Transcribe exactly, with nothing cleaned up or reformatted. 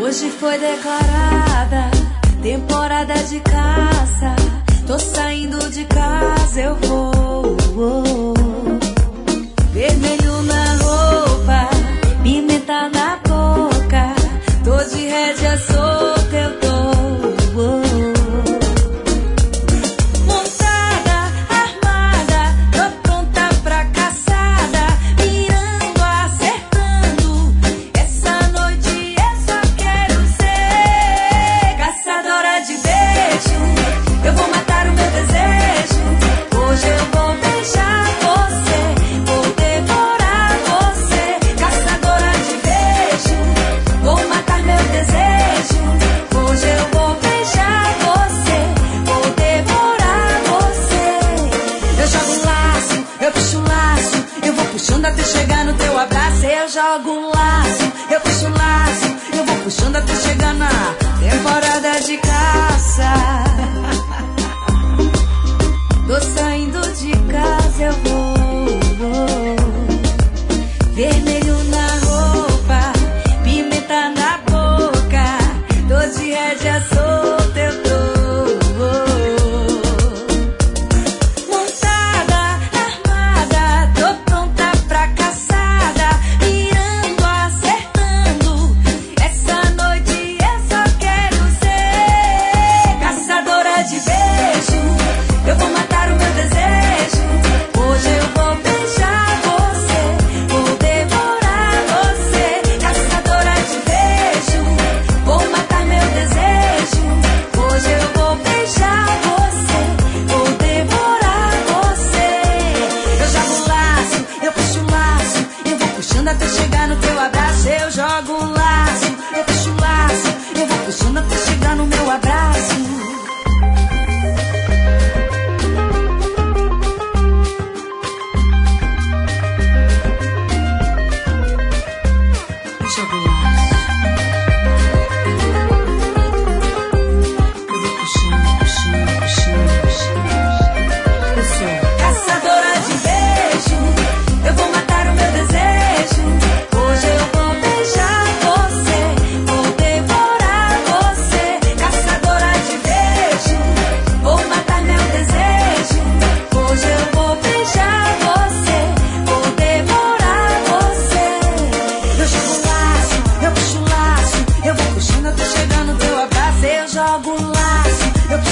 Hoje foi declarada temporada de caça. Tô saindo de casa, eu vou. Vermelho na roupa, pimenta na boca. Tô de rédea solta, eu tô. Montada, armada, tô pronta pra caçada. Mirando, acertando. Essa noite eu só quero ser caçadora de beijo. Eu vou matar o meu desejo. Hoje eu vou beijar você. Vou devorar você. Caçadora de beijo. Vou matar meu desejo. Hoje eu vou beijar você. Vou devorar você. Eu jogo um laço, eu puxo um laço. Eu vou puxando até chegar no teu abraço. Eu jogo um laço, eu puxo um laço. Eu vou puxando até chegar na temporada de caça. Tô saindo de casa, eu vou. Vermelho na roupa, pimenta na boca. Tô de rédea solta, eu tô. Montada, armada, tô pronta pra caçada. Mirando, acertando. Essa noite eu só quero ser caçadora de beijo. Eu vou matar o meu desejo. Hoje eu vou beijar você. Vou devorar você. Caçadora de beijo. Vou matar meu desejo. Hoje eu vou beijar você. Vou devorar você. Eu jogo um laço, eu puxo um laço. Eu vou puxando até chegar no teu abraço. Eu jogo um laço, eu puxo um laço. Eu vou puxando até chegar no meu abraço. Caçadora de beijo, eu vou matar o meu desejo. Hoje eu vou beijar você, vou devorar você. Caçadora de beijo, vou matar meu desejo. Hoje eu vou beijar você, vou devorar você. Eu jogo um laço, eu puxo um laço. Eu vou puxando até chegar no teu abraço. Eu jogo um laço, eu puxo